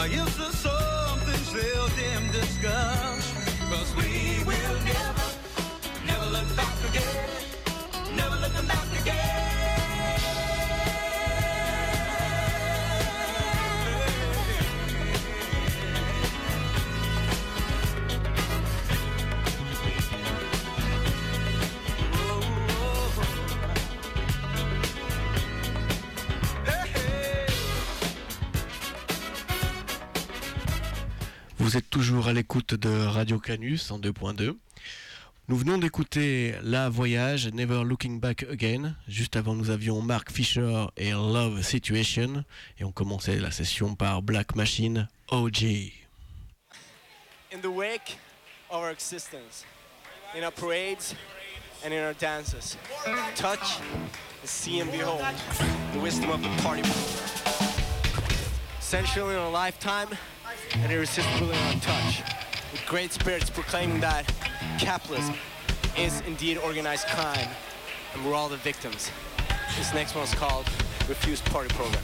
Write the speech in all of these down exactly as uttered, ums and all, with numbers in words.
Yes, there's some things they'll them discuss. Cause we will never, never look back again. Never looking back again. Vous êtes toujours à l'écoute de Radio Canus en deux point deux. Nous venons d'écouter La Voyage, Never Looking Back Again. Juste avant, nous avions Mark Fisher et Love Situation. Et on commençait la session par Black Machine, O G. In the wake of our existence, in our parades and in our dances, touch and see and behold the wisdom of the party. Essential in our lifetime and irresistible in our touch, with great spirits proclaiming that capitalism is indeed organized crime and we're all the victims. This next one's called Refused Party Program.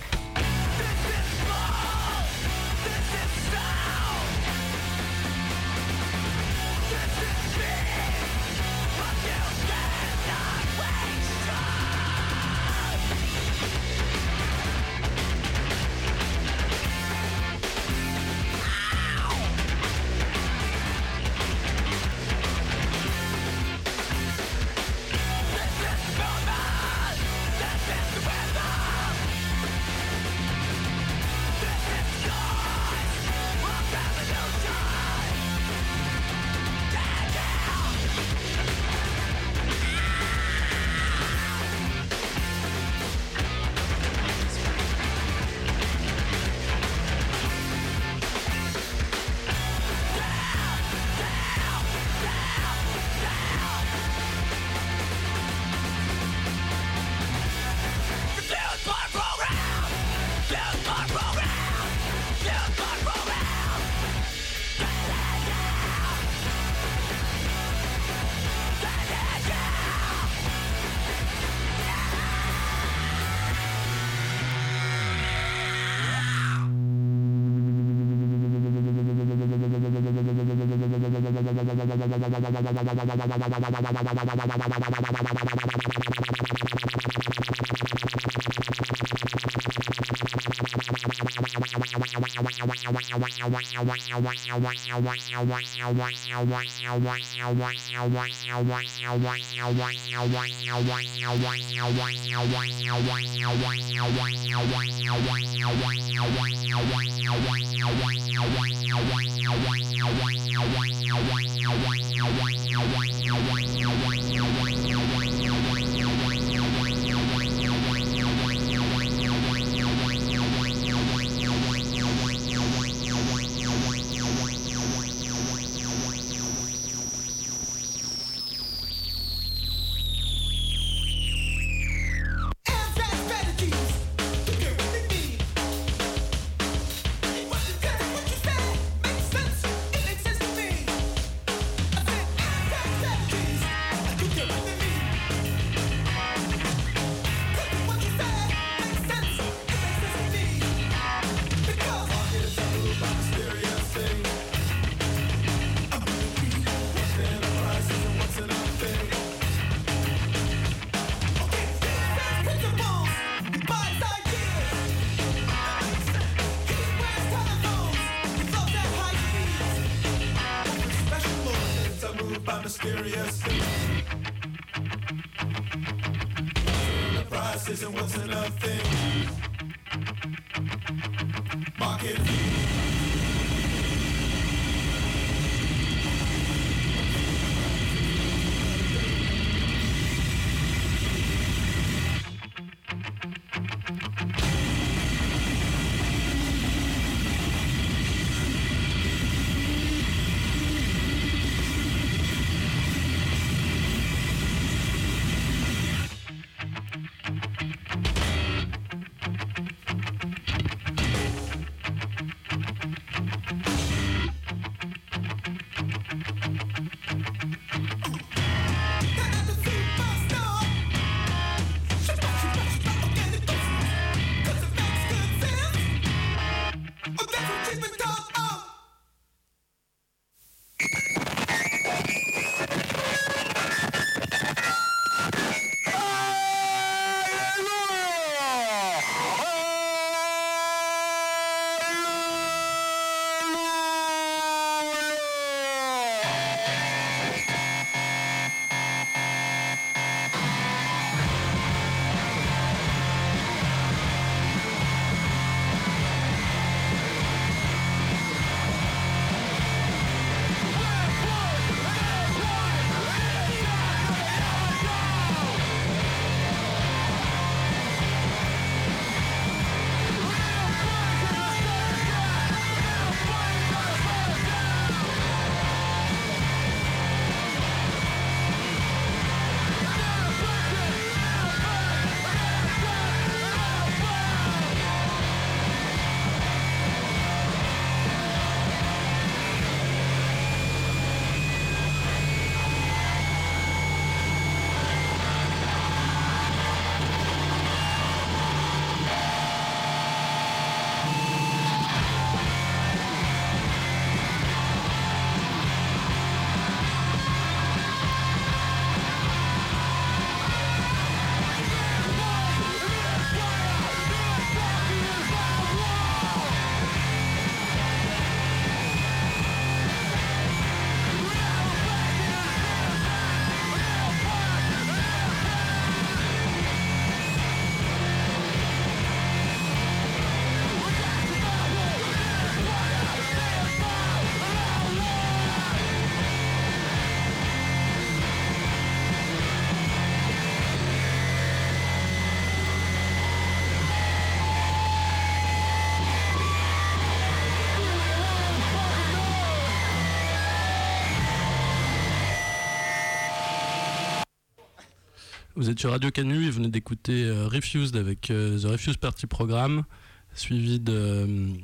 Vous êtes sur Radio Canu et vous venez d'écouter euh, Refused avec euh, The Refused Party Programme, suivi de euh,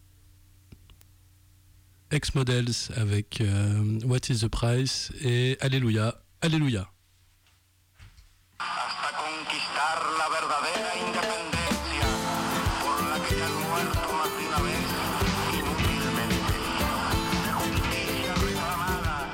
Ex-Models avec euh, What is the Price et Alléluia, Alléluia. Hasta conquistar la verdadera independencia por la que ya han muerto más de una vez inútilmente. De justicia reclamada.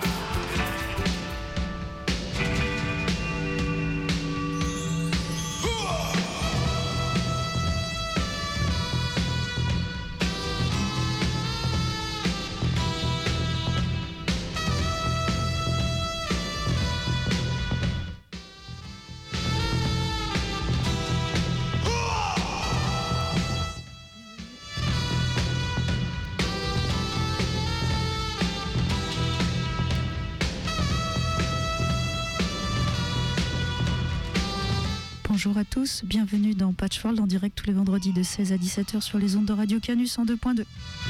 Bonjour à tous, bienvenue dans Patchworld en direct tous les vendredis de seize à dix-sept heures sur les ondes de Radio Canu cent deux point deux.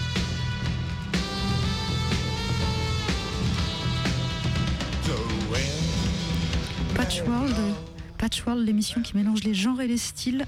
Patchworld, Patchworld, l'émission qui mélange les genres et les styles.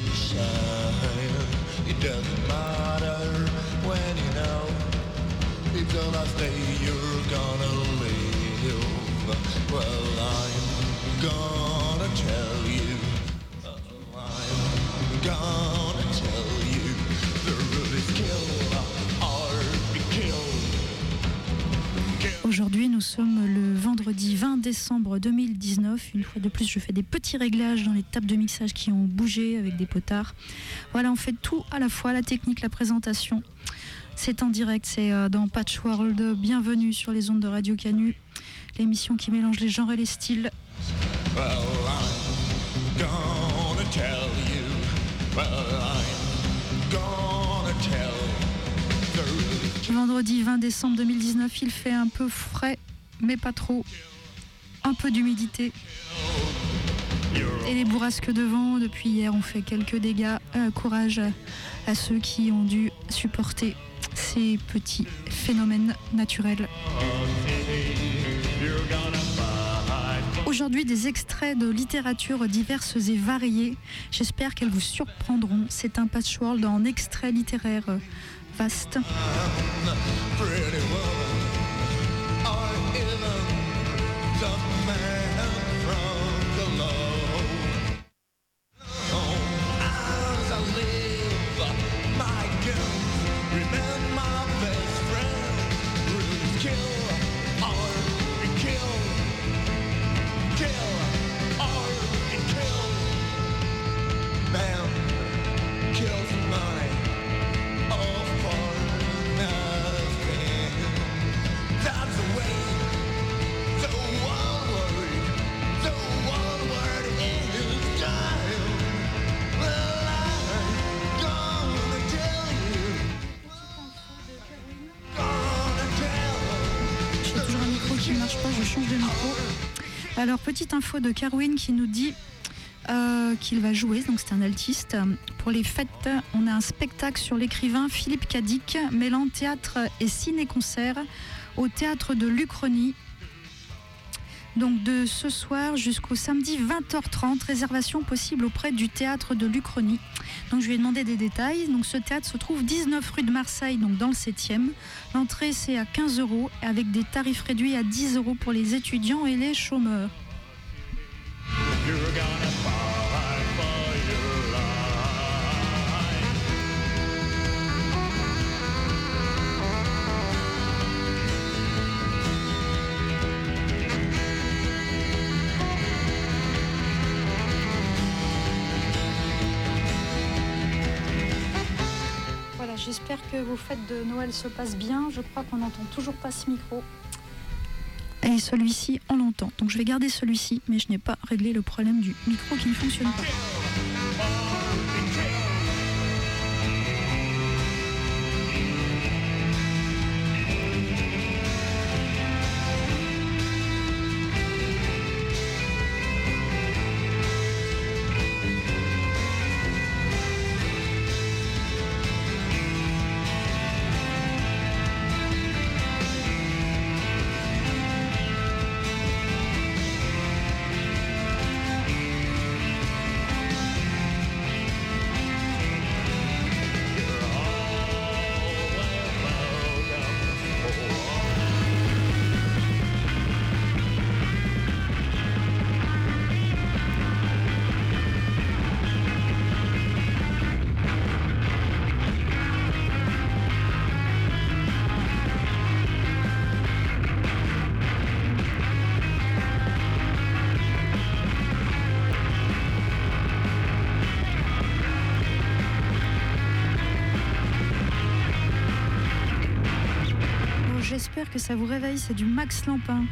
Aujourd'hui, nous sommes le vendredi vingt décembre deux mille dix-neuf. Une fois de plus, je fais des petits réglages dans les tables de mixage qui ont bougé avec des potards. Voilà, on fait tout à la fois, la technique, la présentation. C'est en direct, c'est dans Patchworld. Bienvenue sur les ondes de Radio Canu, l'émission qui mélange les genres et les styles. Well, I'm gonna tell you. Well, I'm gonna tell you. Vendredi vingt décembre deux mille dix-neuf, il fait un peu frais, mais pas trop. Un peu d'humidité. Et les bourrasques de vent, depuis hier, ont fait quelques dégâts. Euh, courage à, à ceux qui ont dû supporter ces petits phénomènes naturels. Aujourd'hui, des extraits de littérature diverses et variées. J'espère qu'elles vous surprendront. C'est un Patchworld en extrait littéraire vaste. Alors, petite info de Carwin qui nous dit euh, qu'il va jouer, donc c'est un altiste. Pour les fêtes, on a un spectacle sur l'écrivain Philippe Cadic, mêlant théâtre et ciné-concert au théâtre de l'Uchronie. Donc de ce soir jusqu'au samedi vingt heures trente, réservation possible auprès du théâtre de l'Uchronie. Donc je lui ai demandé des détails. Donc ce théâtre se trouve dix-neuf rue de Marseille, donc dans le septième. L'entrée c'est à quinze euros avec des tarifs réduits à dix euros pour les étudiants et les chômeurs. J'espère que vos fêtes de Noël se passent bien. Je crois qu'on n'entend toujours pas ce micro. Et celui-ci, on l'entend. Donc je vais garder celui-ci, mais je n'ai pas réglé le problème du micro qui ne fonctionne pas. j'espère que ça vous réveille, c'est du Max Lampin.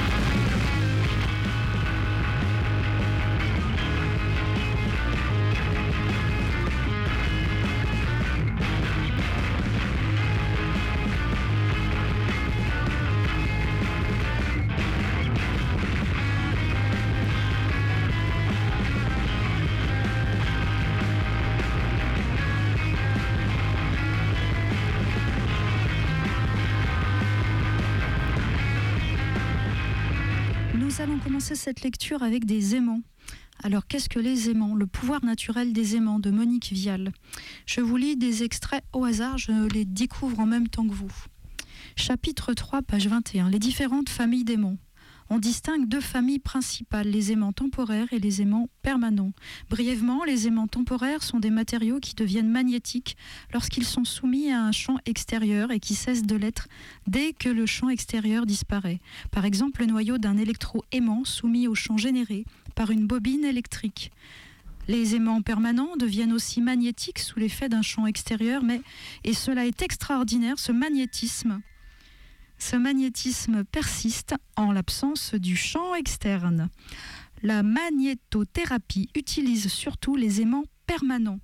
Nous allons commencer cette lecture avec des aimants. Alors, qu'est-ce que les aimants? Le pouvoir naturel des aimants de Monique Vial. Je vous lis des extraits au hasard, je les découvre en même temps que vous. Chapitre trois, page vingt et un. Les différentes familles d'aimants. On distingue deux familles principales, les aimants temporaires et les aimants permanents. Brièvement, les aimants temporaires sont des matériaux qui deviennent magnétiques lorsqu'ils sont soumis à un champ extérieur et qui cessent de l'être dès que le champ extérieur disparaît. Par exemple, le noyau d'un électroaimant soumis au champ généré par une bobine électrique. Les aimants permanents deviennent aussi magnétiques sous l'effet d'un champ extérieur, mais, et cela est extraordinaire, ce magnétisme Ce magnétisme persiste en l'absence du champ externe. La magnétothérapie utilise surtout les aimants permanents.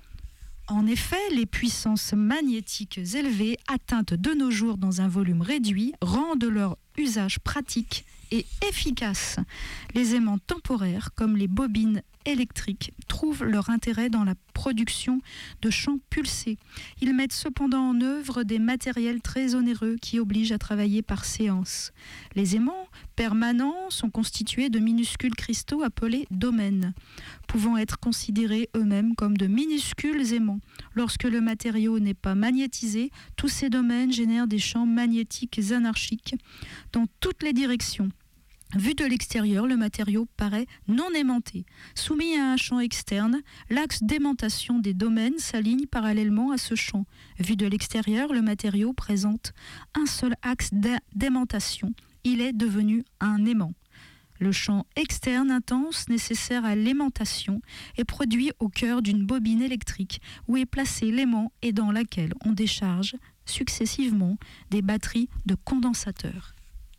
En effet, les puissances magnétiques élevées, atteintes de nos jours dans un volume réduit, rendent leur usage pratique et efficace. Les aimants temporaires, comme les bobines électriques, trouvent leur intérêt dans la production de champs pulsés. Ils mettent cependant en œuvre des matériels très onéreux qui obligent à travailler par séance. Les aimants permanents sont constitués de minuscules cristaux appelés domènes, pouvant être considérés eux-mêmes comme de minuscules aimants. Lorsque le matériau n'est pas magnétisé, tous ces domènes génèrent des champs magnétiques anarchiques dans toutes les directions. Vu de l'extérieur, le matériau paraît non aimanté. Soumis à un champ externe, l'axe d'aimantation des domènes s'aligne parallèlement à ce champ. Vu de l'extérieur, le matériau présente un seul axe d'aimantation. Il est devenu un aimant. Le champ externe intense nécessaire à l'aimantation est produit au cœur d'une bobine électrique où est placé l'aimant et dans laquelle on décharge successivement des batteries de condensateurs.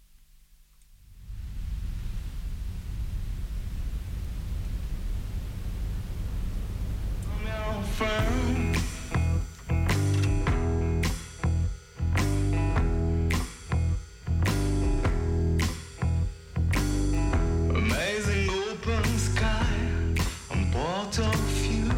Amazing open sky on Port of View.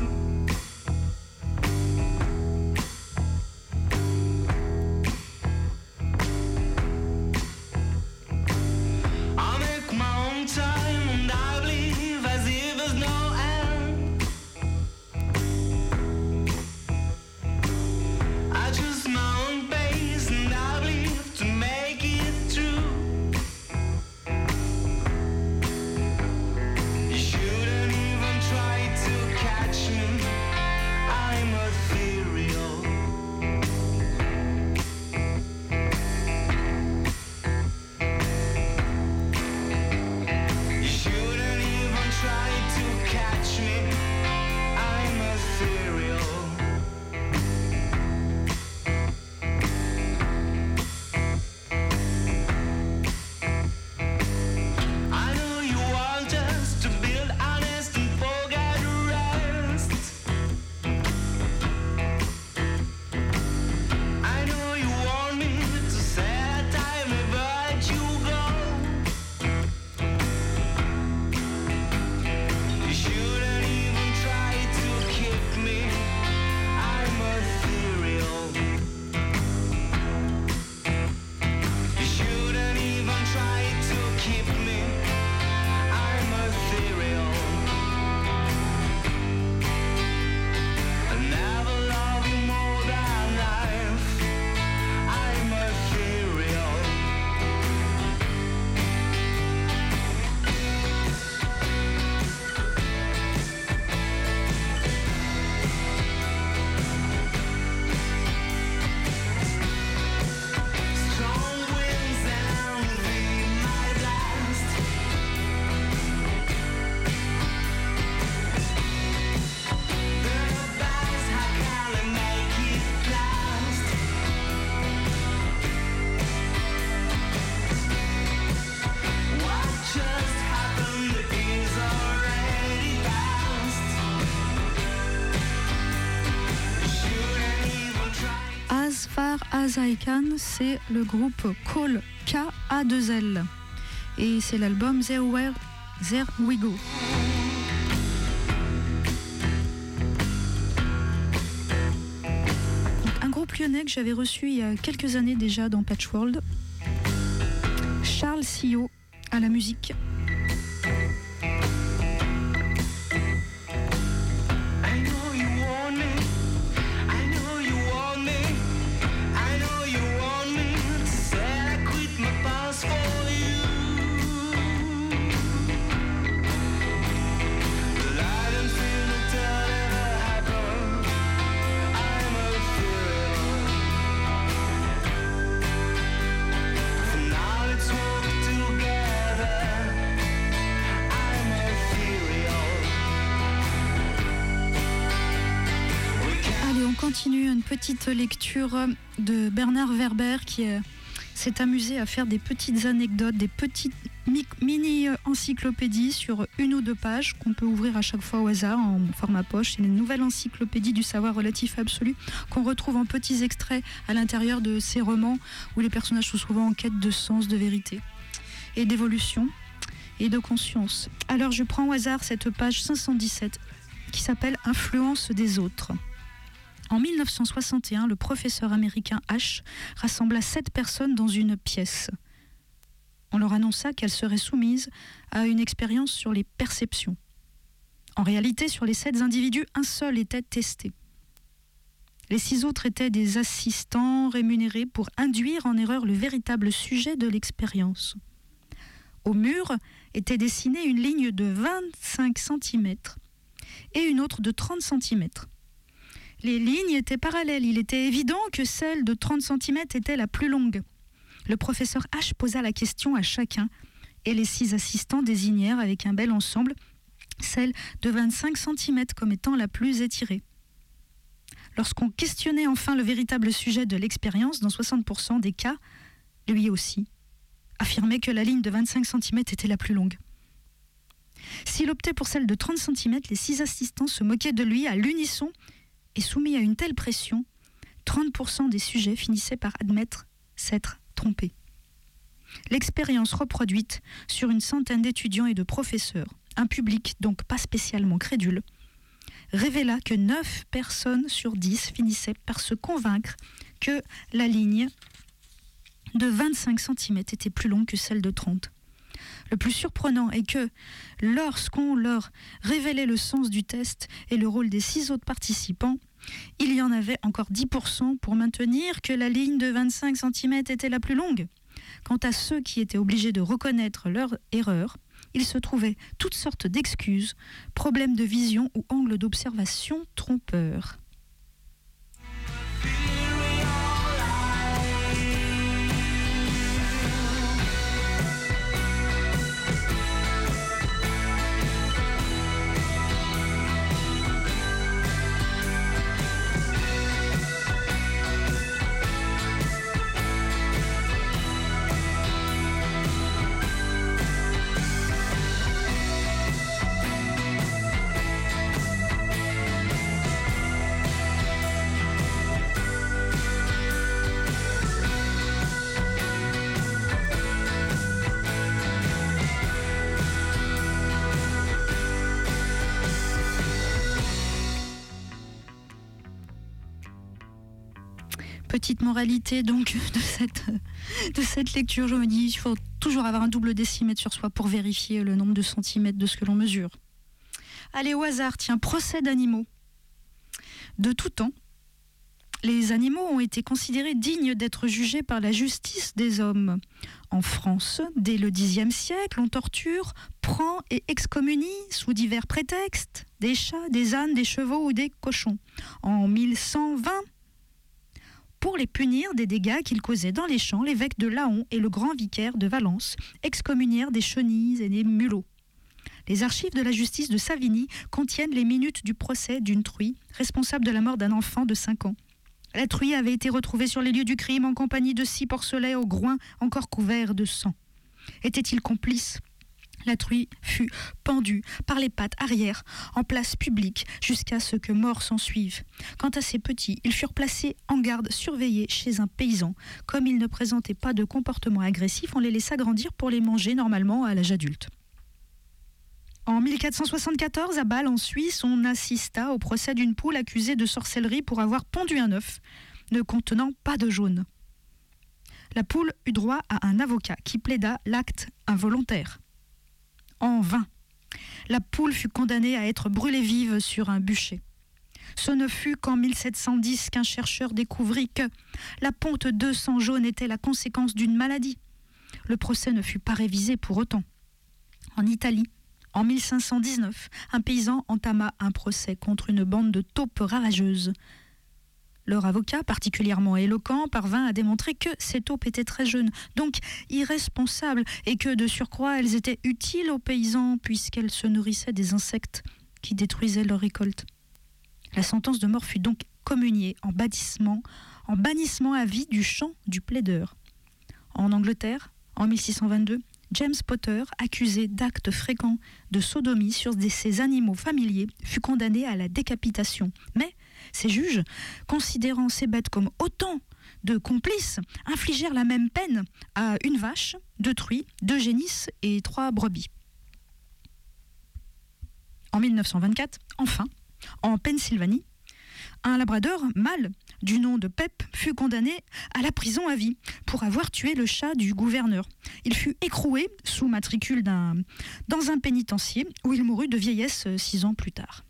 As I Can, c'est le groupe Call K A deux L. Et c'est l'album There, Were, There We Go. Donc, un groupe lyonnais que j'avais reçu il y a quelques années déjà dans Patchworld. Charles Sillot à la musique. Continue une petite lecture de Bernard Werber qui euh, s'est amusé à faire des petites anecdotes, des petites mi- mini-encyclopédies sur une ou deux pages qu'on peut ouvrir à chaque fois au hasard en format poche. C'est une nouvelle encyclopédie du savoir relatif absolu qu'on retrouve en petits extraits à l'intérieur de ces romans où les personnages sont souvent en quête de sens, de vérité et d'évolution et de conscience. Alors je prends au hasard cette page cinq cent dix-sept qui s'appelle « Influence des autres ». En mille neuf cent soixante et un, le professeur américain H rassembla sept personnes dans une pièce. On leur annonça qu'elles seraient soumises à une expérience sur les perceptions. En réalité, sur les sept individus, un seul était testé. Les six autres étaient des assistants rémunérés pour induire en erreur le véritable sujet de l'expérience. Au mur était dessinée une ligne de vingt-cinq centimètres et une autre de trente centimètres. Les lignes étaient parallèles. Il était évident que celle de trente centimètres était la plus longue. Le professeur H posa la question à chacun et les six assistants désignèrent avec un bel ensemble celle de vingt-cinq centimètres comme étant la plus étirée. Lorsqu'on questionnait enfin le véritable sujet de l'expérience, dans soixante pour cent des cas, lui aussi affirmait que la ligne de vingt-cinq centimètres était la plus longue. S'il optait pour celle de trente centimètres, les six assistants se moquaient de lui à l'unisson. Et soumis à une telle pression, trente pour cent des sujets finissaient par admettre s'être trompés. L'expérience reproduite sur une centaine d'étudiants et de professeurs, un public donc pas spécialement crédule, révéla que neuf personnes sur dix finissaient par se convaincre que la ligne de vingt-cinq centimètres était plus longue que celle de trente. Le plus surprenant est que, lorsqu'on leur révélait le sens du test et le rôle des six autres participants, il y en avait encore dix pour cent pour maintenir que la ligne de vingt-cinq centimètres était la plus longue. Quant à ceux qui étaient obligés de reconnaître leur erreur, il se trouvait toutes sortes d'excuses, problèmes de vision ou angles d'observation trompeurs. Petite moralité donc de cette, de cette lecture, je me dis il faut toujours avoir un double décimètre sur soi pour vérifier le nombre de centimètres de ce que l'on mesure. Allez, au hasard, tiens, procès d'animaux. De tout temps, les animaux ont été considérés dignes d'être jugés par la justice des hommes. En France, dès le dixième siècle, on torture, prend et excommunie, sous divers prétextes, des chats, des ânes, des chevaux ou des cochons. En mille cent vingt, pour les punir des dégâts qu'ils causaient dans les champs, l'évêque de Laon et le grand vicaire de Valence excommunièrent des chenilles et des mulots. Les archives de la justice de Savigny contiennent les minutes du procès d'une truie responsable de la mort d'un enfant de cinq ans. La truie avait été retrouvée sur les lieux du crime en compagnie de six porcelets au groin encore couverts de sang. Était-il complice ? La truie fut pendue par les pattes arrière en place publique jusqu'à ce que mort s'en suive. Quant à ces petits, ils furent placés en garde surveillés chez un paysan. Comme ils ne présentaient pas de comportement agressif, on les laissa grandir pour les manger normalement à l'âge adulte. En mille quatre cent soixante-quatorze, à Bâle, en Suisse, on assista au procès d'une poule accusée de sorcellerie pour avoir pondu un œuf ne contenant pas de jaune. La poule eut droit à un avocat qui plaida l'acte involontaire. En vain. La poule fut condamnée à être brûlée vive sur un bûcher. Ce ne fut qu'en mille sept cent dix qu'un chercheur découvrit que la ponte de sang jaune était la conséquence d'une maladie. Le procès ne fut pas révisé pour autant. En Italie, en mille cinq cent dix-neuf, un paysan entama un procès contre une bande de taupes ravageuses. Leur avocat, particulièrement éloquent, parvint à démontrer que ces taupes étaient très jeunes, donc irresponsables, et que de surcroît elles étaient utiles aux paysans puisqu'elles se nourrissaient des insectes qui détruisaient leurs récoltes. La sentence de mort fut donc communiée en bannissement, en bannissement à vie du champ du plaideur. En Angleterre, en mille six cent vingt-deux, James Potter, accusé d'actes fréquents de sodomie sur ces animaux familiers, fut condamné à la décapitation. Mais ces juges, considérant ces bêtes comme autant de complices, infligèrent la même peine à une vache, deux truies, deux génisses et trois brebis. En mille neuf cent vingt-quatre, enfin, en Pennsylvanie, un labrador mâle du nom de Pep fut condamné à la prison à vie pour avoir tué le chat du gouverneur. Il fut écroué sous matricule d'un, dans un pénitencier où il mourut de vieillesse six ans plus tard.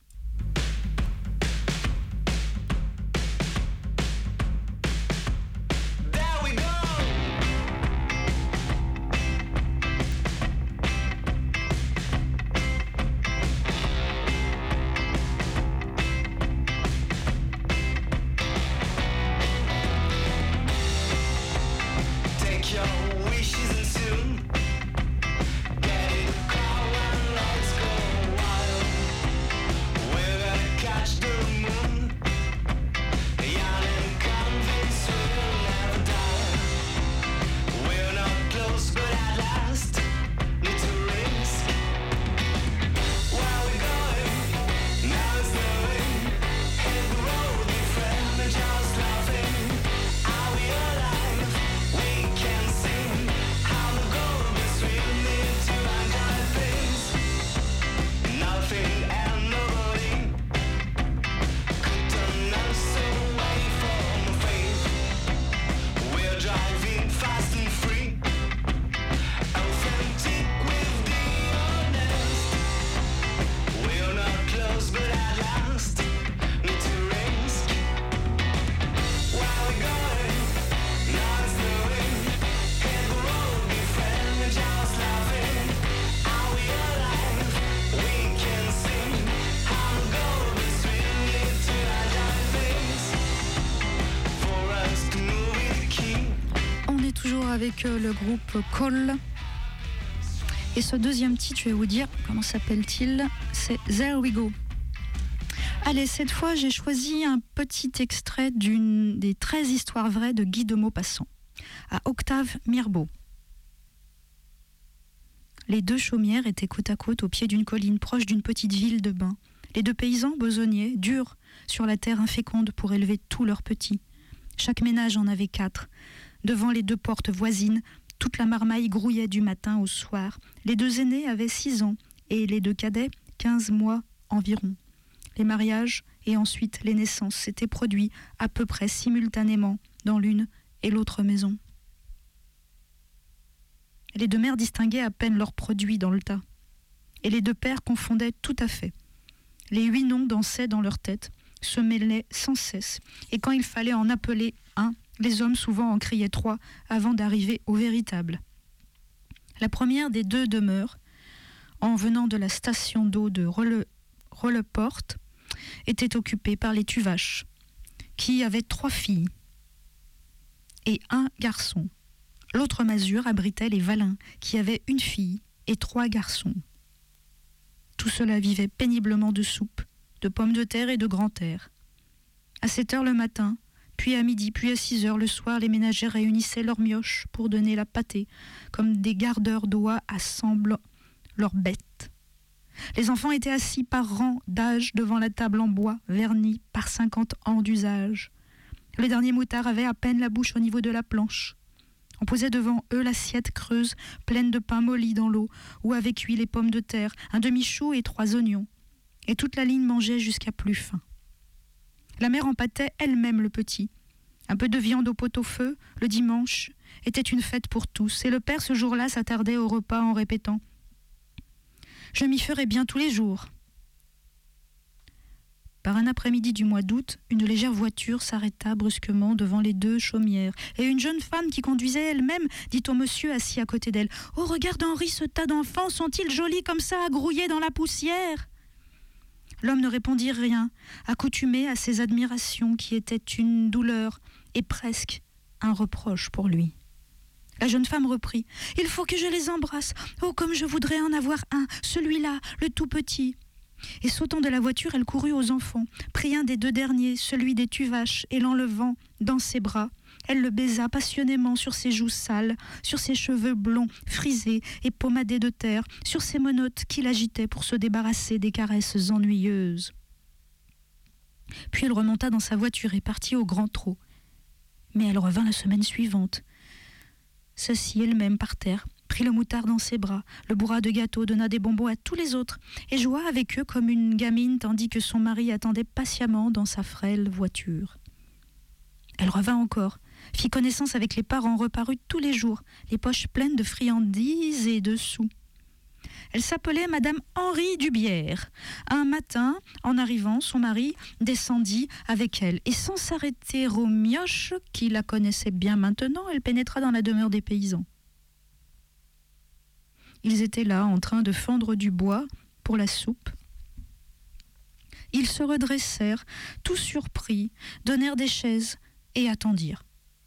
Avec le groupe Call. Et ce deuxième titre, je vais vous dire comment s'appelle-t-il, c'est There We Go. Allez, cette fois, j'ai choisi un petit extrait d'une des treize histoires vraies de Guy de Maupassant, à Octave Mirbeau. Les deux chaumières étaient côte à côte au pied d'une colline proche d'une petite ville de bain. Les deux paysans besognaient, durs, sur la terre inféconde pour élever tous leurs petits. Chaque ménage en avait quatre. Devant les deux portes voisines, toute la marmaille grouillait du matin au soir. Les deux aînés avaient six ans et les deux cadets, quinze mois environ. Les mariages et ensuite les naissances s'étaient produits à peu près simultanément dans l'une et l'autre maison. Les deux mères distinguaient à peine leurs produits dans le tas. Et les deux pères confondaient tout à fait. Les huit noms dansaient dans leur tête, se mêlaient sans cesse, et quand il fallait en appeler un, les hommes souvent en criaient trois avant d'arriver au véritable. La première des deux demeures, en venant de la station d'eau de Rolleport, était occupée par les Tuvache, qui avaient trois filles et un garçon. L'autre masure abritait les Valin, qui avaient une fille et trois garçons. Tout cela vivait péniblement de soupe, de pommes de terre et de grand air. À sept heures le matin, puis à midi, puis à six heures le soir, les ménagères réunissaient leurs mioches pour donner la pâtée, comme des gardeurs d'oie assemblent leurs bêtes. Les enfants étaient assis par rang d'âge devant la table en bois, vernie par cinquante ans d'usage. Le dernier moutard avait à peine la bouche au niveau de la planche. On posait devant eux l'assiette creuse, pleine de pain molli dans l'eau, où avaient cuit les pommes de terre, un demi-chou et trois oignons. Et toute la ligne mangeait jusqu'à plus faim. La mère empâtait elle-même le petit. Un peu de viande au pot-au-feu, le dimanche, était une fête pour tous, et le père ce jour-là s'attardait au repas en répétant « Je m'y ferai bien tous les jours ». Par un après-midi du mois d'août, une légère voiture s'arrêta brusquement devant les deux chaumières, et une jeune femme qui conduisait elle-même dit au monsieur assis à côté d'elle « Oh, regarde Henri, ce tas d'enfants, sont-ils jolis comme ça à grouiller dans la poussière ?» L'homme ne répondit rien, accoutumé à ces admirations qui étaient une douleur et presque un reproche pour lui. La jeune femme reprit « Il faut que je les embrasse. Oh, comme je voudrais en avoir un, celui-là, le tout petit. » Et sautant de la voiture, elle courut aux enfants, prit un des deux derniers, celui des tuvaches, et l'enlevant dans ses bras, elle le baisa passionnément sur ses joues sales, sur ses cheveux blonds, frisés et pommadés de terre, sur ses menottes qu'il agitait pour se débarrasser des caresses ennuyeuses. Puis elle remonta dans sa voiture et partit au grand trot. Mais elle revint la semaine suivante, s'assit elle-même par terre, prit le moutard dans ses bras, le bourra de gâteaux, donna des bonbons à tous les autres et joua avec eux comme une gamine tandis que son mari attendait patiemment dans sa frêle voiture. Elle revint encore, fit connaissance avec les parents, reparut tous les jours, les poches pleines de friandises et de sous. Elle s'appelait Madame Henri Dubière. Un matin, en arrivant, son mari descendit avec elle, et sans s'arrêter aux mioches, qui la connaissaient bien maintenant, elle pénétra dans la demeure des paysans. Ils étaient là, en train de fendre du bois pour la soupe. Ils se redressèrent, tout surpris, donnèrent des chaises et attendirent.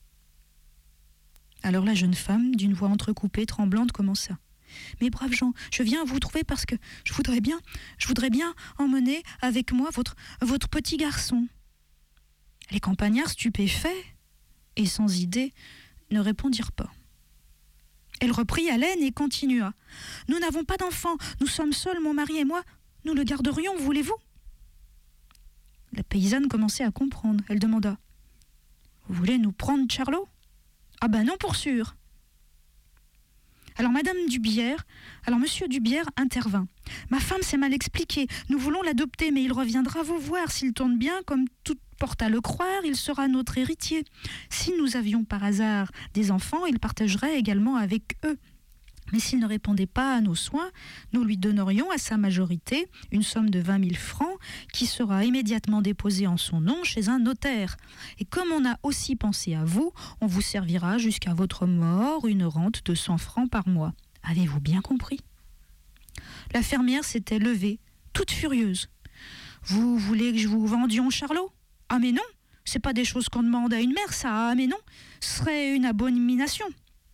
Alors la jeune femme, d'une voix entrecoupée, tremblante, commença. « Mes braves gens, je viens vous trouver parce que je voudrais bien, je voudrais bien emmener avec moi votre, votre petit garçon. » Les campagnards, stupéfaits et sans idée, ne répondirent pas. Elle reprit haleine et continua. « Nous n'avons pas d'enfant, nous sommes seuls, mon mari et moi, nous le garderions, voulez-vous » La paysanne commençait à comprendre. Elle demanda. « Vous voulez nous prendre Charlot ?»« Ah ben non, pour sûr !» Alors Madame Dubière, alors Monsieur Dubière intervint. « Ma femme s'est mal expliquée. Nous voulons l'adopter, mais il reviendra vous voir. S'il tourne bien, comme toute porte à le croire, il sera notre héritier. Si nous avions par hasard des enfants, il partagerait également avec eux. Mais s'il ne répondait pas à nos soins, nous lui donnerions à sa majorité une somme de vingt mille francs qui sera immédiatement déposée en son nom chez un notaire. Et comme on a aussi pensé à vous, on vous servira jusqu'à votre mort une rente de cent francs par mois. Avez-vous bien compris ?» La fermière s'était levée, toute furieuse. « Vous voulez que je vous vendions Charlot ? Ah mais non, c'est pas des choses qu'on demande à une mère, ça, ah mais non, ce serait une abomination. »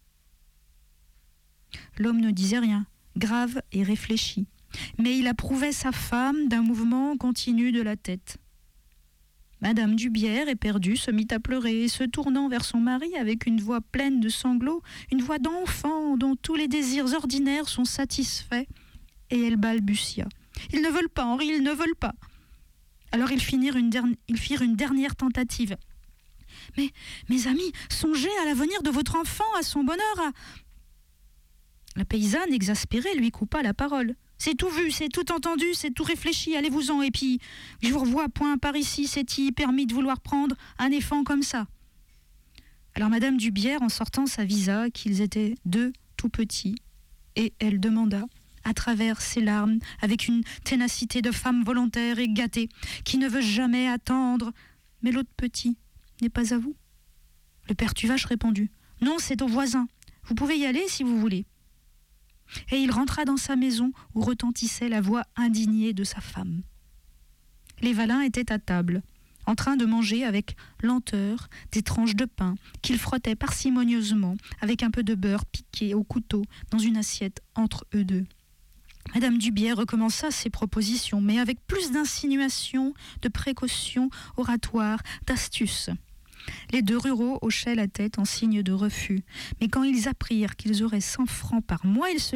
L'homme ne disait rien, grave et réfléchi, mais il approuvait sa femme d'un mouvement continu de la tête. Madame Dubière, éperdue, se mit à pleurer et se tournant vers son mari avec une voix pleine de sanglots, une voix d'enfant dont tous les désirs ordinaires sont satisfaits, et elle balbutia. « Ils ne veulent pas, Henri, ils ne veulent pas !» Alors ils firent une, derni- ils firent une dernière tentative. « Mais, mes amis, songez à l'avenir de votre enfant, à son bonheur, à... » La paysanne, exaspérée, lui coupa la parole. « C'est tout vu, c'est tout entendu, c'est tout réfléchi, allez-vous-en, et puis je vous revois point par ici, c'est-il permis de vouloir prendre un enfant comme ça ?» Alors Madame Dubière, en sortant, s'avisa qu'ils étaient deux tout petits, et elle demanda, à travers ses larmes, avec une ténacité de femme volontaire et gâtée, qui ne veut jamais attendre, « Mais l'autre petit n'est pas à vous ?» Le père Tuvache répondit, « Non, c'est au voisin, vous pouvez y aller si vous voulez. » Et il rentra dans sa maison où retentissait la voix indignée de sa femme. Les Valin étaient à table, en train de manger avec lenteur des tranches de pain qu'ils frottaient parcimonieusement avec un peu de beurre piqué au couteau dans une assiette entre eux deux. Madame Dubière recommença ses propositions, mais avec plus d'insinuation, de précaution oratoire, d'astuce. Les deux ruraux hochaient la tête en signe de refus, mais quand ils apprirent qu'ils auraient cent francs par mois, ils se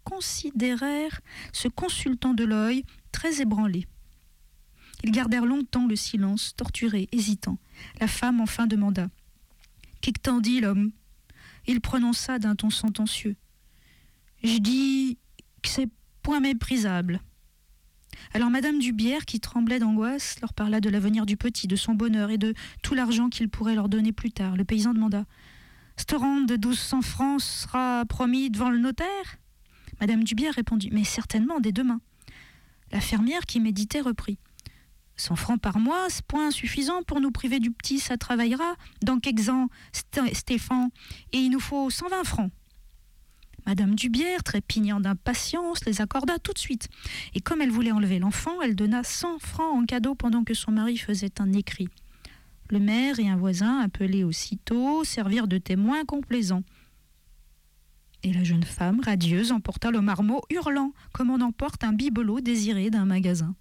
considérèrent, se consultant de l'œil, très ébranlés. Ils gardèrent longtemps le silence, torturés, hésitants. La femme enfin demanda « Qu'est-ce que t'en dis, l'homme ?» Il prononça d'un ton sentencieux « Je dis que c'est point méprisable. » Alors Madame Dubière, qui tremblait d'angoisse, leur parla de l'avenir du petit, de son bonheur et de tout l'argent qu'il pourrait leur donner plus tard. Le paysan demanda « Cette rente de douze cents francs sera promis devant le notaire ?» Madame Dubière répondit « Mais certainement, dès demain. » La fermière, qui méditait, reprit « cent francs par mois, c'est point suffisant pour nous priver du petit, ça travaillera dans quelques ans, Stéphane, et il nous faut cent vingt francs. » Madame Dubière, trépignant d'impatience, les accorda tout de suite. Et comme elle voulait enlever l'enfant, elle donna cent francs en cadeau pendant que son mari faisait un écrit. Le maire et un voisin, appelés aussitôt, servirent de témoins complaisants. Et la jeune femme, radieuse, emporta le marmot, hurlant comme on emporte un bibelot désiré d'un magasin.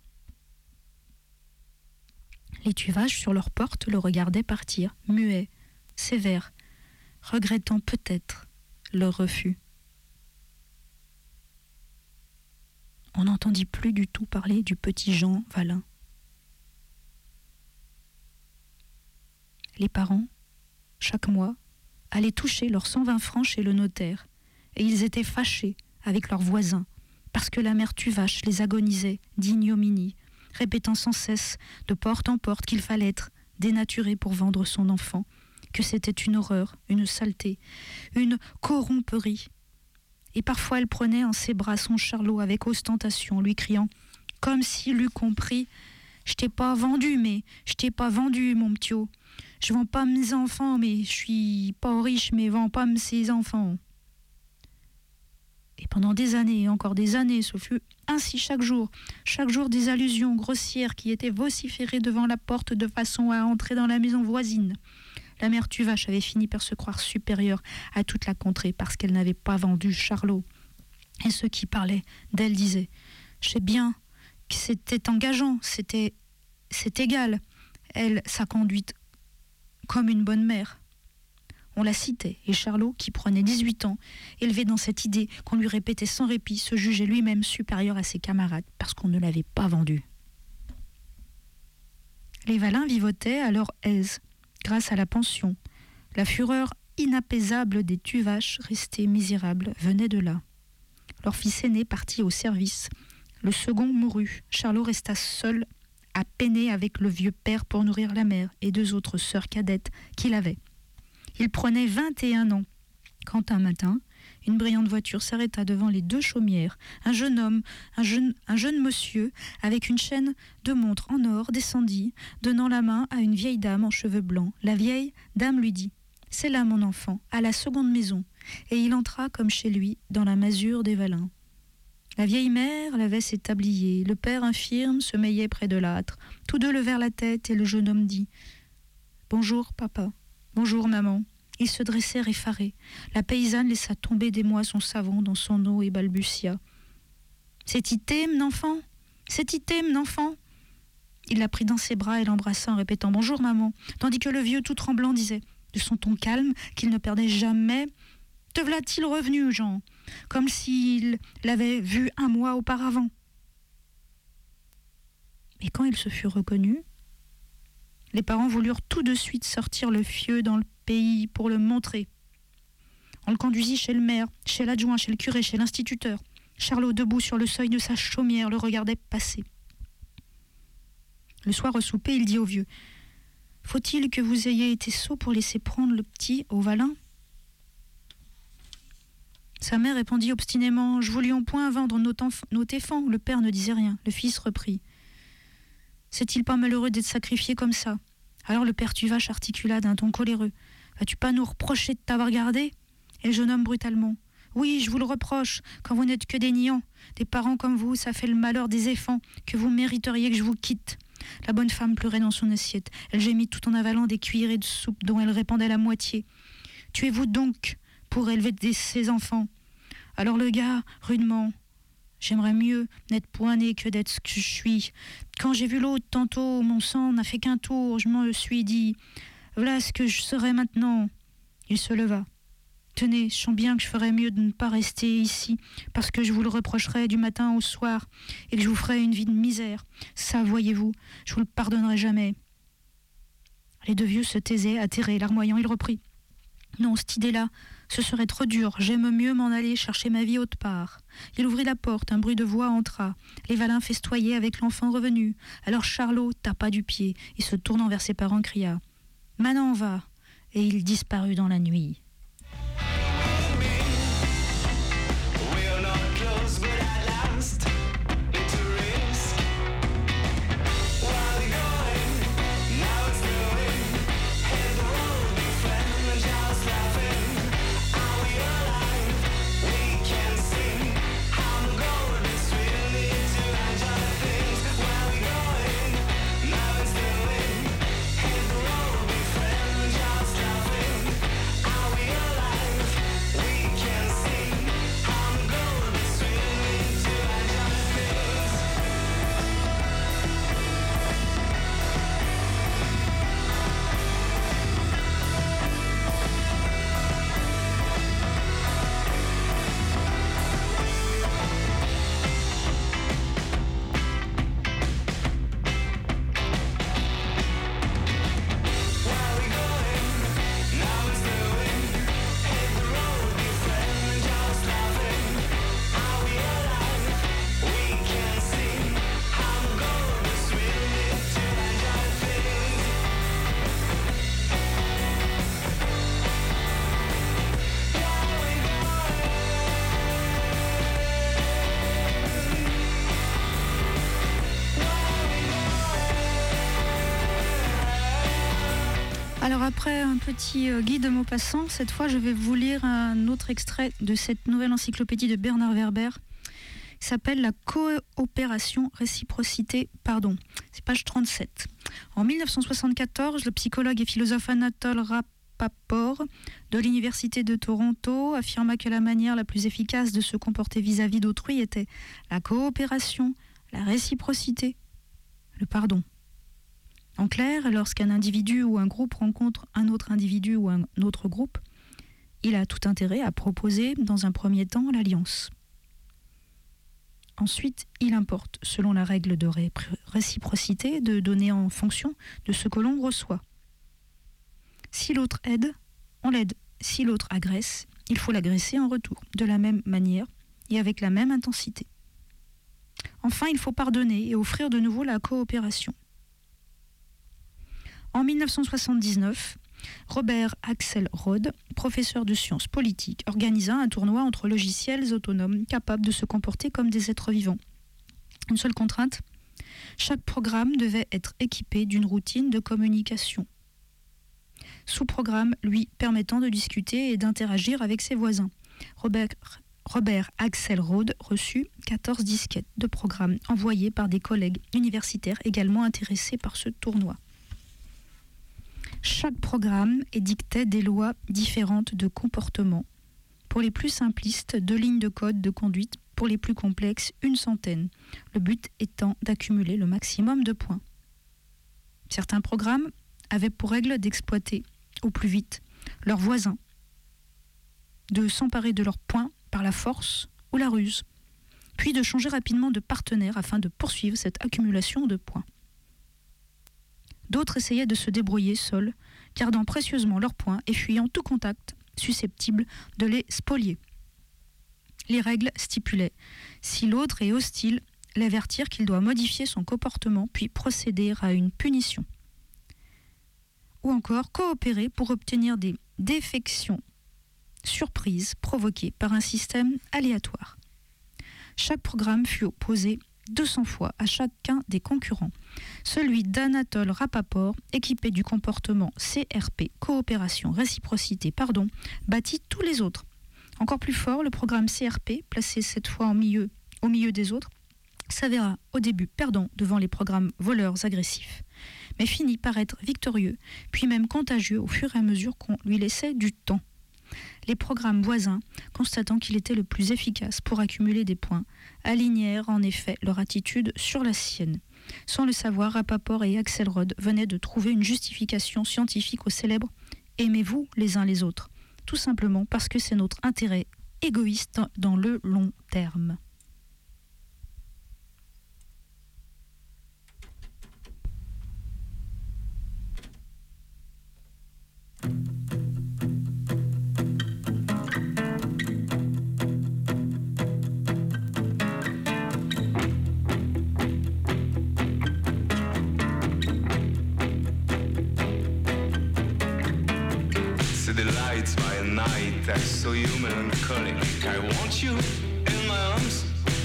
Les tuvaches sur leur porte le regardaient partir, muets, sévères, regrettant peut-être leur refus. On n'entendit plus du tout parler du petit Jean Valin. Les parents, chaque mois, allaient toucher leurs cent vingt francs chez le notaire, et ils étaient fâchés avec leurs voisins, parce que la mère Tuvache les agonisait d'ignominie, répétant sans cesse, de porte en porte, qu'il fallait être dénaturé pour vendre son enfant, que c'était une horreur, une saleté, une corromperie. Et parfois elle prenait en ses bras son Charlot avec ostentation, lui criant, comme s'il eût compris, « Je t'ai pas vendu, mais je t'ai pas vendu, mon p'tio. Je vends pas mes enfants, mais je suis pas riche, mais vends pas mes enfants. » Et pendant des années et encore des années, ce fut ainsi chaque jour, chaque jour des allusions grossières qui étaient vociférées devant la porte de façon à entrer dans la maison voisine. La mère Tuvache avait fini par se croire supérieure à toute la contrée parce qu'elle n'avait pas vendu Charlot. Et ceux qui parlaient d'elle disaient « Je sais bien que c'était engageant, c'était, c'est égal. Elle, sa conduite comme une bonne mère. » On la citait, et Charlot, qui prenait dix-huit ans, élevé dans cette idée qu'on lui répétait sans répit, se jugeait lui-même supérieur à ses camarades parce qu'on ne l'avait pas vendu. Les Valin vivotaient à leur aise, grâce à la pension. La fureur inapaisable des Tuvaches, restés misérables, venait de là. Leur fils aîné partit au service. Le second mourut. Charlot resta seul à peiner avec le vieux père pour nourrir la mère et deux autres sœurs cadettes qu'il avait. Il prenait vingt et un ans, quand un matin, une brillante voiture s'arrêta devant les deux chaumières. Un jeune homme, un jeune, un jeune monsieur, avec une chaîne de montre en or, descendit, donnant la main à une vieille dame en cheveux blancs. La vieille dame lui dit « C'est là, mon enfant, à la seconde maison. » Et il entra comme chez lui, dans la masure des Valin. La vieille mère lavait ses tabliers. Le père infirme se meillait près de l'âtre. Tous deux levèrent la tête et le jeune homme dit « Bonjour, papa. » « Bonjour, maman. » Ils se dressèrent effarés. La paysanne laissa tomber des mois son savon dans son eau et balbutia. « C'est ité, m'enfant ? C'est ité, m'enfant ?» Il la prit dans ses bras et l'embrassa en répétant « Bonjour, maman », tandis que le vieux, tout tremblant, disait, de son ton calme, qu'il ne perdait jamais, « Te v'là-t-il revenu, Jean ?» comme s'il l'avait vu un mois auparavant. Et quand il se fut reconnu, les parents voulurent tout de suite sortir le fieu dans le pays pour le montrer. On le conduisit chez le maire, chez l'adjoint, chez le curé, chez l'instituteur. Charlot, debout sur le seuil de sa chaumière, le regardait passer. Le soir au souper, il dit au vieux « Faut-il que vous ayez été sot pour laisser prendre le petit au Valin ?» Sa mère répondit obstinément « Je voulions point vendre nos, nos téfans. » Le père ne disait rien. Le fils reprit « C'est-il pas malheureux d'être sacrifié comme ça ?» Alors le père Tuvache articula d'un ton coléreux. « Vas-tu pas nous reprocher de t'avoir gardé ?» Et le jeune homme brutalement. « Oui, je vous le reproche, quand vous n'êtes que des niants. Des parents comme vous, ça fait le malheur des éphants, que vous mériteriez que je vous quitte. » La bonne femme pleurait dans son assiette. Elle gémit tout en avalant des cuillerées de soupe dont elle répandait la moitié. « Tuez-vous donc pour élever des, ces enfants. » Alors le gars, rudement. J'aimerais mieux n'être point né que d'être ce que je suis. Quand j'ai vu l'autre tantôt, mon sang n'a fait qu'un tour. Je me suis dit, voilà ce que je serai maintenant. Il se leva. Tenez, je sens bien que je ferais mieux de ne pas rester ici, parce que je vous le reprocherais du matin au soir, et que je vous ferais une vie de misère. Ça, voyez-vous, je vous le pardonnerai jamais. » Les deux vieux se taisaient, atterrés, larmoyant. Il reprit. « Non, cette idée-là, ce serait trop dur. J'aime mieux m'en aller chercher ma vie autre part. » Il ouvrit la porte, un bruit de voix entra. Les Valin festoyaient avec l'enfant revenu. Alors Charlot tapa du pied et, se tournant vers ses parents, cria « Manon va !» Et il disparut dans la nuit. Alors après un petit guide de Maupassant, cette fois je vais vous lire un autre extrait de cette nouvelle encyclopédie de Bernard Werber qui s'appelle La coopération réciprocité, pardon, c'est page trente-sept. En mille neuf cent soixante-quatorze, le psychologue et philosophe Anatole Rapaport de l'Université de Toronto affirma que la manière la plus efficace de se comporter vis-à-vis d'autrui était la coopération, la réciprocité, le pardon. En clair, lorsqu'un individu ou un groupe rencontre un autre individu ou un autre groupe, il a tout intérêt à proposer, dans un premier temps, l'alliance. Ensuite, il importe, selon la règle de ré- réciprocité, de donner en fonction de ce que l'on reçoit. Si l'autre aide, on l'aide. Si l'autre agresse, il faut l'agresser en retour, de la même manière et avec la même intensité. Enfin, il faut pardonner et offrir de nouveau la coopération. En mille neuf cent soixante-dix-neuf, Robert Axelrod, professeur de sciences politiques, organisa un tournoi entre logiciels autonomes capables de se comporter comme des êtres vivants. Une seule contrainte, chaque programme devait être équipé d'une routine de communication. Sous-programme lui permettant de discuter et d'interagir avec ses voisins. Robert, Robert Axelrod reçut quatorze disquettes de programmes envoyées par des collègues universitaires également intéressés par ce tournoi. Chaque programme édictait des lois différentes de comportement. Pour les plus simplistes, deux lignes de code de conduite. Pour les plus complexes, une centaine. Le but étant d'accumuler le maximum de points. Certains programmes avaient pour règle d'exploiter au plus vite leurs voisins, de s'emparer de leurs points par la force ou la ruse, puis de changer rapidement de partenaire afin de poursuivre cette accumulation de points. D'autres essayaient de se débrouiller seuls, gardant précieusement leurs points et fuyant tout contact susceptible de les spolier. Les règles stipulaient, si l'autre est hostile, l'avertir qu'il doit modifier son comportement puis procéder à une punition. Ou encore coopérer pour obtenir des défections surprises provoquées par un système aléatoire. Chaque programme fut opposé deux cents fois à chacun des concurrents. Celui d'Anatole Rapaport, équipé du comportement C R P, coopération, réciprocité, pardon, battit tous les autres. Encore plus fort, le programme C R P, placé cette fois en milieu, au milieu des autres, s'avéra au début perdant devant les programmes voleurs agressifs, mais finit par être victorieux, puis même contagieux au fur et à mesure qu'on lui laissait du temps. Les programmes voisins, constatant qu'il était le plus efficace pour accumuler des points, alignèrent en effet leur attitude sur la sienne. Sans le savoir, Rapaport et Axelrod venaient de trouver une justification scientifique au célèbre « Aimez-vous les uns les autres », tout simplement parce que c'est notre intérêt égoïste dans le long terme. The lights by night, that's so human and melancholic. I want you in my arms,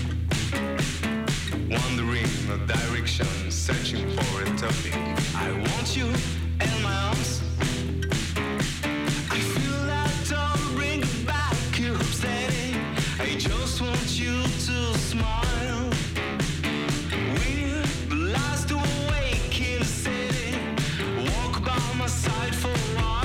wandering a direction, searching for a topic. I want you in my arms. I feel that I'll bring it back, you're upsetting. I just want you to smile. We're the last to awake in the city. Walk by my side for a while.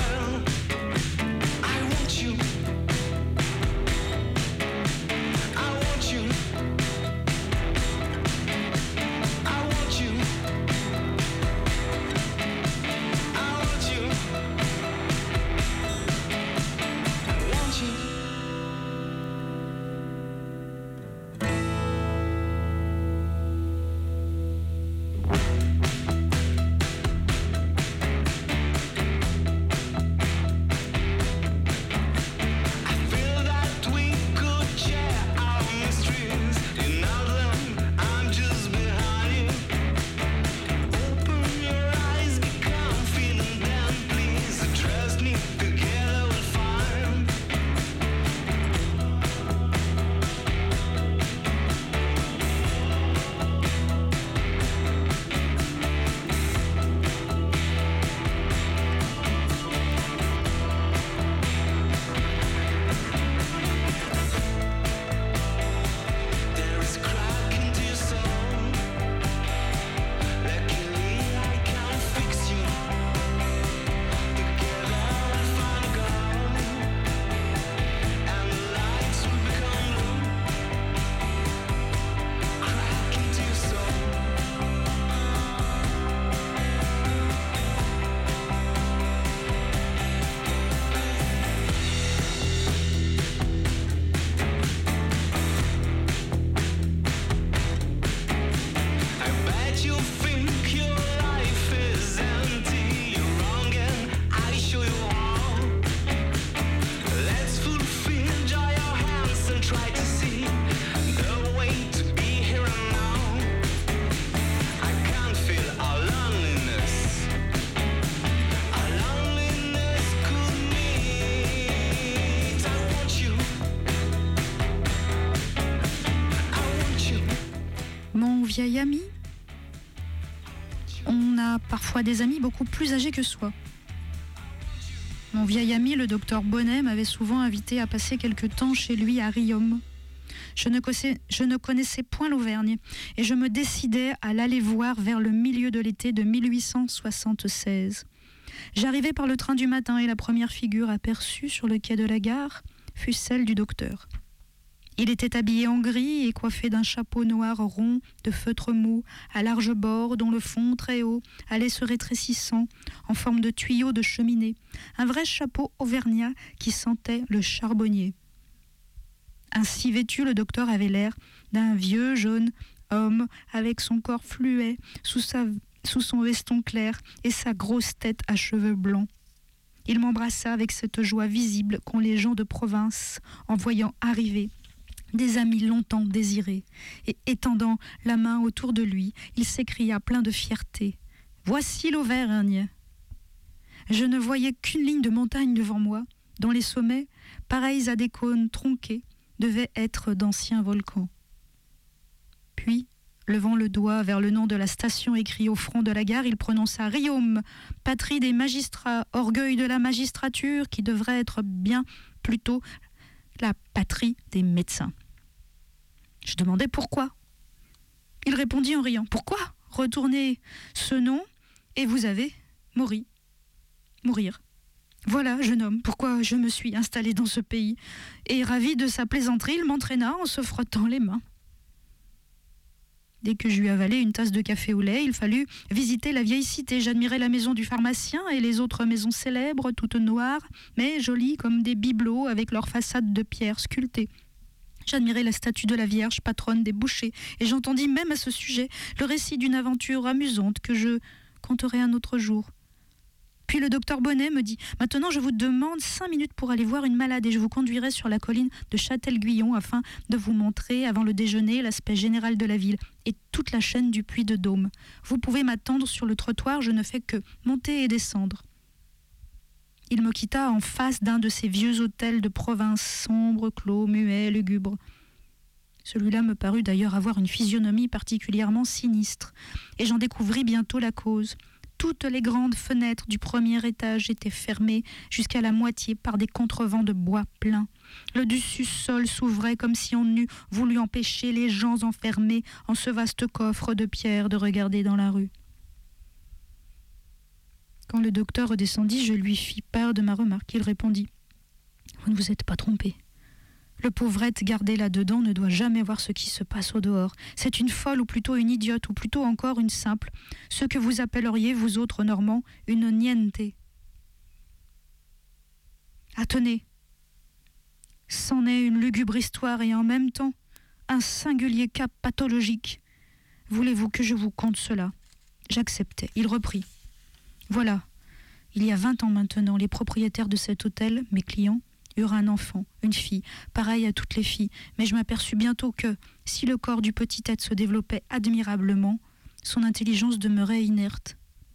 Vieil ami. On a parfois des amis beaucoup plus âgés que soi. Mon vieil ami, le docteur Bonnet, m'avait souvent invité à passer quelque temps chez lui à Riom. Je ne connaissais, je ne connaissais point l'Auvergne et je me décidais à l'aller voir vers le milieu de l'été de mille huit cent soixante-seize. J'arrivai par le train du matin et la première figure aperçue sur le quai de la gare fut celle du docteur. Il était habillé en gris et coiffé d'un chapeau noir rond de feutre mou, à large bord, dont le fond très haut allait se rétrécissant en forme de tuyau de cheminée. Un vrai chapeau auvergnat qui sentait le charbonnier. Ainsi vêtu, le docteur avait l'air d'un vieux jeune homme avec son corps fluet sous, sa, sous son veston clair et sa grosse tête à cheveux blancs. Il m'embrassa avec cette joie visible qu'ont les gens de province en voyant arriver des amis longtemps désirés, et étendant la main autour de lui, il s'écria plein de fierté. « Voici l'Auvergne !» Je ne voyais qu'une ligne de montagne devant moi, dont les sommets, pareils à des cônes tronqués, devaient être d'anciens volcans. Puis, levant le doigt vers le nom de la station écrit au front de la gare, il prononça « Riom, patrie des magistrats, orgueil de la magistrature, qui devrait être bien plutôt la patrie des médecins. » Je demandai pourquoi. Il répondit en riant. « Pourquoi ? Retournez ce nom et vous avez mouru. Mourir. Voilà, jeune homme, pourquoi je me suis installé dans ce pays. » Et ravi de sa plaisanterie, il m'entraîna en se frottant les mains. Dès que je lui avalai une tasse de café au lait, il fallut visiter la vieille cité. J'admirais la maison du pharmacien et les autres maisons célèbres, toutes noires, mais jolies comme des bibelots avec leurs façades de pierre sculptées. J'admirais la statue de la Vierge, patronne des bouchers, et j'entendis même à ce sujet le récit d'une aventure amusante que je conterai un autre jour. Puis le docteur Bonnet me dit « Maintenant, je vous demande cinq minutes pour aller voir une malade et je vous conduirai sur la colline de Châtel-Guyon afin de vous montrer, avant le déjeuner, l'aspect général de la ville et toute la chaîne du Puy de Dôme. Vous pouvez m'attendre sur le trottoir, je ne fais que monter et descendre. » Il me quitta en face d'un de ces vieux hôtels de province sombres, clos, muets, lugubres. Celui-là me parut d'ailleurs avoir une physionomie particulièrement sinistre, et j'en découvris bientôt la cause. Toutes les grandes fenêtres du premier étage étaient fermées jusqu'à la moitié par des contrevents de bois pleins. Le dessus-sol s'ouvrait comme si on eût voulu empêcher les gens enfermés en ce vaste coffre de pierre de regarder dans la rue. Quand le docteur redescendit, je lui fis part de ma remarque. Il répondit « Vous ne vous êtes pas trompé. Le pauvrette gardé là-dedans ne doit jamais voir ce qui se passe au dehors. C'est une folle ou plutôt une idiote ou plutôt encore une simple, ce que vous appelleriez, vous autres Normands, une niente. Ah tenez, c'en est une lugubre histoire et en même temps un singulier cas pathologique. Voulez-vous que je vous conte cela ?» J'acceptai. Il reprit. Voilà, il y a vingt ans maintenant, les propriétaires de cet hôtel, mes clients, eurent un enfant, une fille, pareille à toutes les filles, mais je m'aperçus bientôt que, si le corps du petit être se développait admirablement, son intelligence demeurait inerte.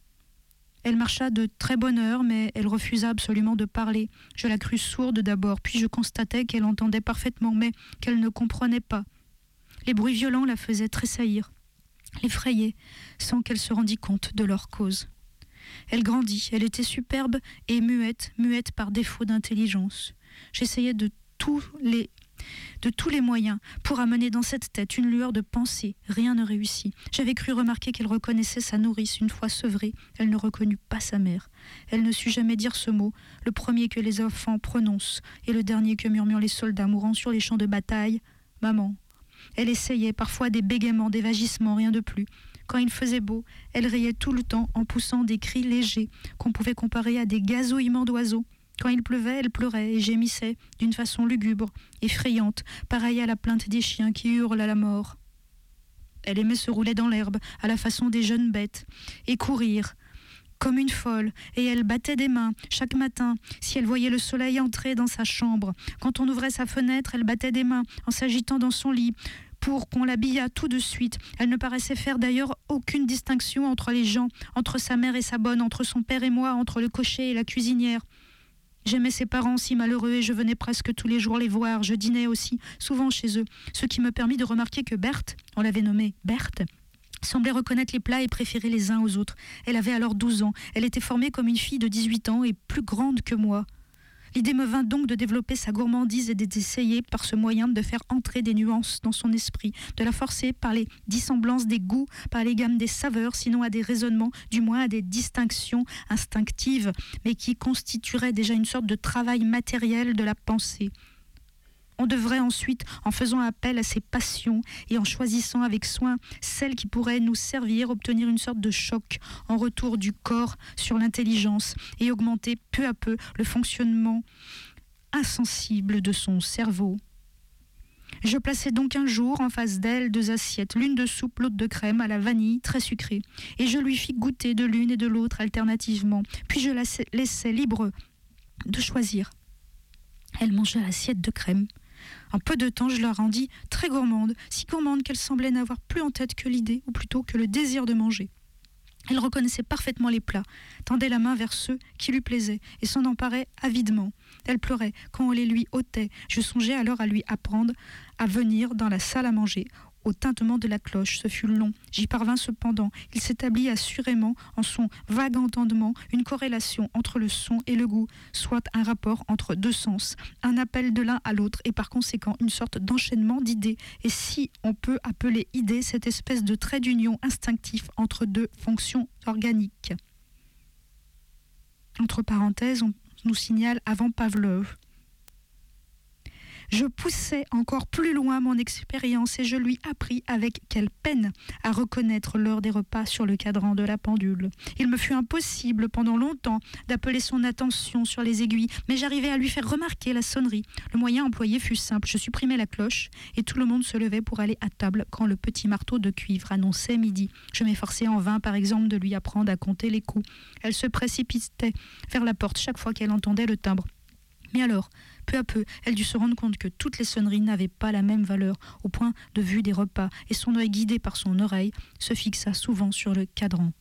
Elle marcha de très bonne heure, mais elle refusa absolument de parler. Je la crus sourde d'abord, puis je constatai qu'elle entendait parfaitement, mais qu'elle ne comprenait pas. Les bruits violents la faisaient tressaillir, l'effrayer, sans qu'elle se rendît compte de leur cause. Elle grandit, elle était superbe et muette, muette par défaut d'intelligence. J'essayais de tous les, de tous les moyens pour amener dans cette tête une lueur de pensée. Rien ne réussit. J'avais cru remarquer qu'elle reconnaissait sa nourrice une fois sevrée. Elle ne reconnut pas sa mère. Elle ne sut jamais dire ce mot, le premier que les enfants prononcent et le dernier que murmurent les soldats mourant sur les champs de bataille. Maman. Elle essayait parfois des bégaiements, des vagissements, rien de plus. Quand il faisait beau, elle riait tout le temps en poussant des cris légers qu'on pouvait comparer à des gazouillements d'oiseaux. Quand il pleuvait, elle pleurait et gémissait d'une façon lugubre, effrayante, pareille à la plainte des chiens qui hurlent à la mort. Elle aimait se rouler dans l'herbe, à la façon des jeunes bêtes, et courir, comme une folle, et elle battait des mains chaque matin si elle voyait le soleil entrer dans sa chambre. Quand on ouvrait sa fenêtre, elle battait des mains en s'agitant dans son lit, pour qu'on l'habillât tout de suite. Elle ne paraissait faire d'ailleurs aucune distinction entre les gens, entre sa mère et sa bonne, entre son père et moi, entre le cocher et la cuisinière. J'aimais ses parents si malheureux et je venais presque tous les jours les voir. Je dînais aussi souvent chez eux, ce qui me permit de remarquer que Berthe, on l'avait nommée Berthe, semblait reconnaître les plats et préférer les uns aux autres. Elle avait alors douze ans. Elle était formée comme une fille de dix-huit ans et plus grande que moi. L'idée me vint donc de développer sa gourmandise et d'essayer par ce moyen de faire entrer des nuances dans son esprit, de la forcer par les dissemblances des goûts, par les gammes des saveurs, sinon à des raisonnements, du moins à des distinctions instinctives, mais qui constitueraient déjà une sorte de travail matériel de la pensée. On devrait ensuite, en faisant appel à ses passions et en choisissant avec soin celles qui pourraient nous servir, obtenir une sorte de choc en retour du corps sur l'intelligence et augmenter peu à peu le fonctionnement insensible de son cerveau. Je plaçai donc un jour en face d'elle deux assiettes, l'une de soupe, l'autre de crème à la vanille très sucrée, et je lui fis goûter de l'une et de l'autre alternativement, puis je la laissai libre de choisir. Elle mangea l'assiette de crème. En peu de temps, je la rendis très gourmande, si gourmande qu'elle semblait n'avoir plus en tête que l'idée, ou plutôt que le désir de manger. Elle reconnaissait parfaitement les plats, tendait la main vers ceux qui lui plaisaient, et s'en emparait avidement. Elle pleurait quand on les lui ôtait. Je songeais alors à lui apprendre à venir dans la salle à manger, au tintement de la cloche. Ce fut long. J'y parvins cependant. Il s'établit assurément, en son vague entendement, une corrélation entre le son et le goût, soit un rapport entre deux sens, un appel de l'un à l'autre, et par conséquent une sorte d'enchaînement d'idées. Et si on peut appeler idée cette espèce de trait d'union instinctif entre deux fonctions organiques. Entre parenthèses, on nous signale avant Pavlov. Je poussai encore plus loin mon expérience et je lui appris avec quelle peine à reconnaître l'heure des repas sur le cadran de la pendule. Il me fut impossible pendant longtemps d'appeler son attention sur les aiguilles, mais j'arrivai à lui faire remarquer la sonnerie. Le moyen employé fut simple, je supprimais la cloche et tout le monde se levait pour aller à table quand le petit marteau de cuivre annonçait midi. Je m'efforçais en vain, par exemple, de lui apprendre à compter les coups. Elle se précipitait vers la porte chaque fois qu'elle entendait le timbre. Mais alors, peu à peu, elle dut se rendre compte que toutes les sonneries n'avaient pas la même valeur au point de vue des repas, et son œil guidé par son oreille se fixa souvent sur le cadran.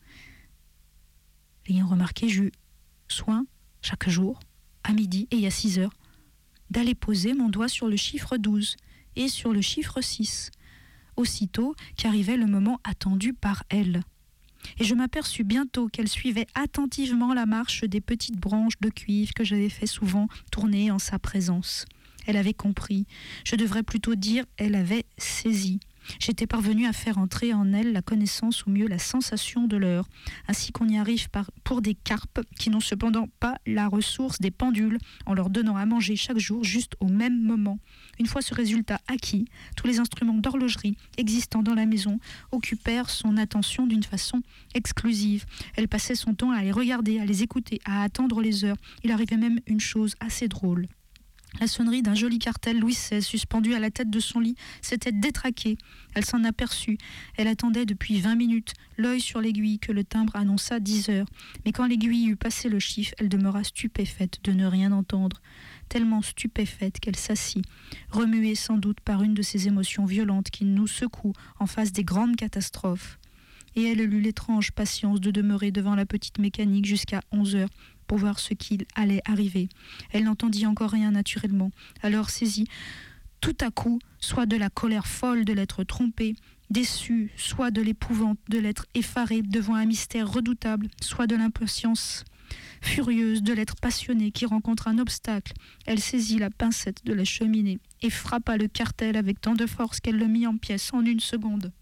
L'ayant remarqué, j'eus soin, chaque jour, à midi et à six heures, d'aller poser mon doigt sur le chiffre douze et sur le chiffre six, aussitôt qu'arrivait le moment attendu par elle. Et je m'aperçus bientôt qu'elle suivait attentivement la marche des petites branches de cuivre que j'avais fait souvent tourner en sa présence. Elle avait compris, je devrais plutôt dire elle avait saisi. J'étais parvenue à faire entrer en elle la connaissance ou mieux la sensation de l'heure, ainsi qu'on y arrive par, pour des carpes qui n'ont cependant pas la ressource des pendules en leur donnant à manger chaque jour juste au même moment. Une fois ce résultat acquis, tous les instruments d'horlogerie existant dans la maison occupèrent son attention d'une façon exclusive. Elle passait son temps à les regarder, à les écouter, à attendre les heures. Il arrivait même une chose assez drôle. La sonnerie d'un joli cartel Louis seize suspendu à la tête de son lit s'était détraquée. Elle s'en aperçut. Elle attendait depuis vingt minutes, l'œil sur l'aiguille que le timbre annonça dix heures. Mais quand l'aiguille eut passé le chiffre, elle demeura stupéfaite de ne rien entendre. Tellement stupéfaite qu'elle s'assit, remuée sans doute par une de ces émotions violentes qui nous secouent en face des grandes catastrophes. Et elle eut l'étrange patience de demeurer devant la petite mécanique jusqu'à onze heures, pour voir ce qu'il allait arriver. Elle n'entendit encore rien naturellement. Alors saisie tout à coup, soit de la colère folle de l'être trompée, déçue, soit de l'épouvante de l'être effarée devant un mystère redoutable, soit de l'impatience furieuse de l'être passionnée qui rencontre un obstacle, elle saisit la pincette de la cheminée et frappa le cartel avec tant de force qu'elle le mit en pièces en une seconde.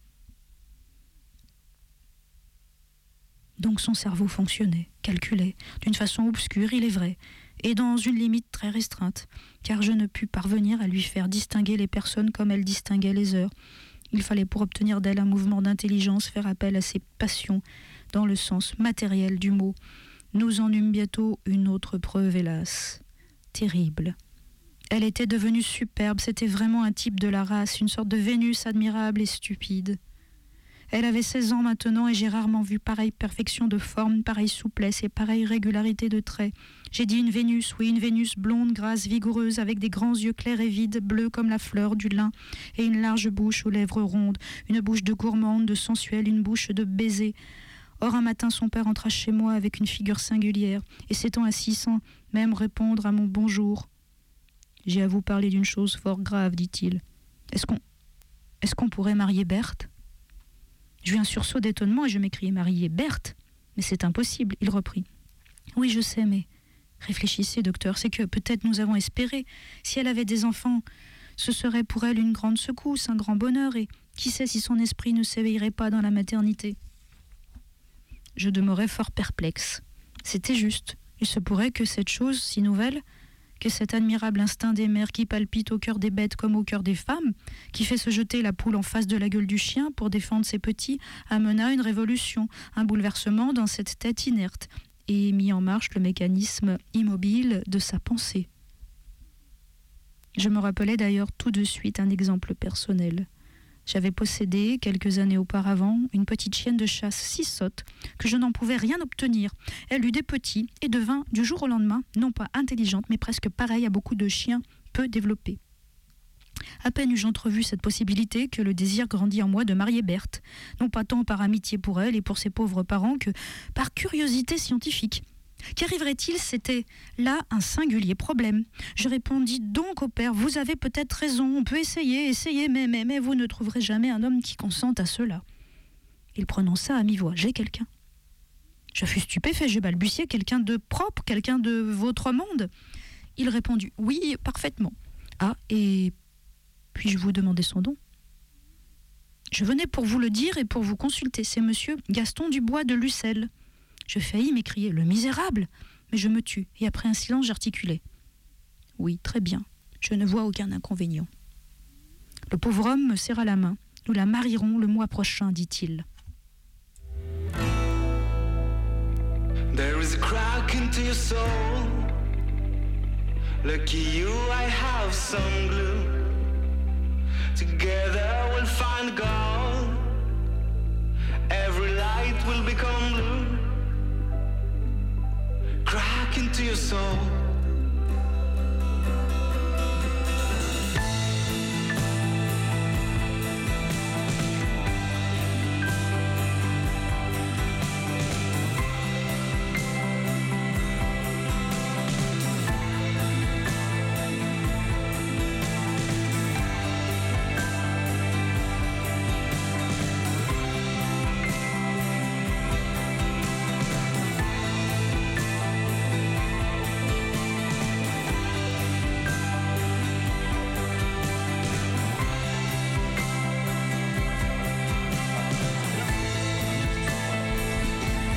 Donc son cerveau fonctionnait, calculait, d'une façon obscure, il est vrai, et dans une limite très restreinte, car je ne pus parvenir à lui faire distinguer les personnes comme elle distinguait les heures. Il fallait pour obtenir d'elle un mouvement d'intelligence faire appel à ses passions, dans le sens matériel du mot. Nous en eûmes bientôt une autre preuve, hélas, terrible. Elle était devenue superbe, c'était vraiment un type de la race, une sorte de Vénus admirable et stupide. Elle avait seize ans maintenant et j'ai rarement vu pareille perfection de forme, pareille souplesse et pareille régularité de traits. J'ai dit une Vénus, oui, une Vénus blonde, grasse, vigoureuse, avec des grands yeux clairs et vides, bleus comme la fleur du lin, et une large bouche aux lèvres rondes, une bouche de gourmande, de sensuelle, une bouche de baiser. Or un matin son père entra chez moi avec une figure singulière, et s'étant assis sans même répondre à mon bonjour. J'ai à vous parler d'une chose fort grave, dit-il. Est-ce qu'on, est-ce qu'on pourrait marier Berthe ? J'eus un sursaut d'étonnement et je m'écriai « Marier Berthe ?» Mais c'est impossible, il reprit. « Oui, je sais, mais réfléchissez, docteur, c'est que peut-être nous avons espéré. Si elle avait des enfants, ce serait pour elle une grande secousse, un grand bonheur, et qui sait si son esprit ne s'éveillerait pas dans la maternité ?» Je demeurais fort perplexe. C'était juste. Il se pourrait que cette chose si nouvelle, que cet admirable instinct des mères qui palpite au cœur des bêtes comme au cœur des femmes, qui fait se jeter la poule en face de la gueule du chien pour défendre ses petits, amena une révolution, un bouleversement dans cette tête inerte, et mit en marche le mécanisme immobile de sa pensée. Je me rappelais d'ailleurs tout de suite un exemple personnel. J'avais possédé, quelques années auparavant, une petite chienne de chasse si sotte que je n'en pouvais rien obtenir. Elle eut des petits et devint, du jour au lendemain, non pas intelligente, mais presque pareille à beaucoup de chiens peu développés. À peine eus-je entrevu cette possibilité que le désir grandit en moi de marier Berthe, non pas tant par amitié pour elle et pour ses pauvres parents que par curiosité scientifique. Qu'arriverait-il? C'était là un singulier problème. Je répondis donc au père, vous avez peut-être raison, on peut essayer, essayer, mais, mais, mais vous ne trouverez jamais un homme qui consente à cela. Il prononça à mi-voix, j'ai quelqu'un. Je fus stupéfait, je balbutiai, quelqu'un de propre, quelqu'un de votre monde. Il répondit, oui, parfaitement. Ah, et puis-je vous demander son nom? Je venais pour vous le dire et pour vous consulter, c'est monsieur Gaston Dubois de Lucelle. Je faillis m'écrier « Le misérable !» Mais je me tus, et après un silence, j'articulai. « Oui, très bien. Je ne vois aucun inconvénient. Le pauvre homme me serra la main. Nous la marierons le mois prochain, dit-il. There is a crack into your soul. Lucky you, I have some glue. Together we'll find gold. Every light will become blue. Crack into your soul.